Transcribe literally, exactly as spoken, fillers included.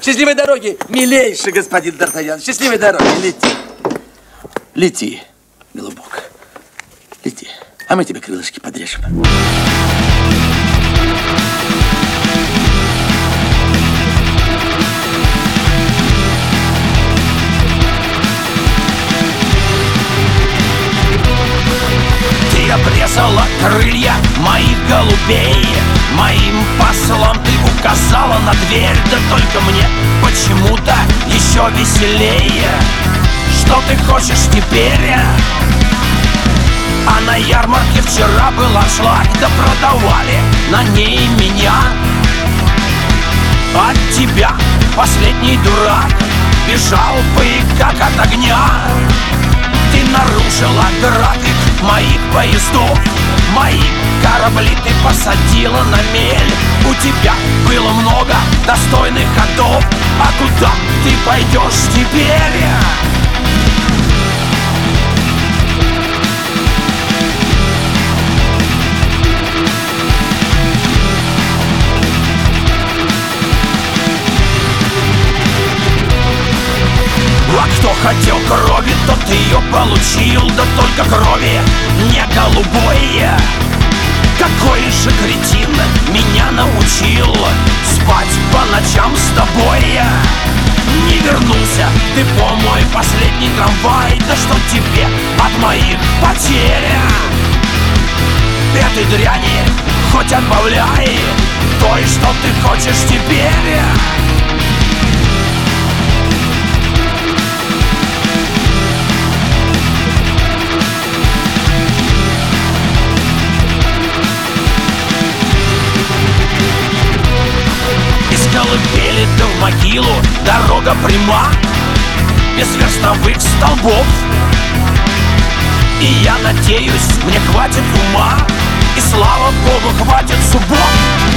Счастливой дороги, милейший господин Д'Артаньян. Счастливой дороги, лети. Лети, голубок, лети. А мы тебе крылышки подрежем. Ты обрезала крылья моих голубей, моим послом ты указала на дверь. Да только мне почему-то еще веселее. Что ты хочешь теперь? А на ярмарке вчера был аншлаг, да продавали на ней меня. От тебя, последний дурак, бежал бы как от огня. Ты нарушила график моих поездов, мои корабли ты посадила на мель. У тебя было много достойных ходов, а куда ты пойдешь теперь? А кто хотел крови, тот ее получил. Да только крови не голубой. Какой же кретин меня научил спать по ночам с тобой. Не вернулся ты по мой последний трамвай. Да что тебе от моих потерь? Этой дряни хоть отбавляй той, что ты хочешь теперь. Колыбели да в могилу дорога пряма, без верстовых столбов. И я надеюсь, мне хватит ума, и слава Богу, хватит зубов.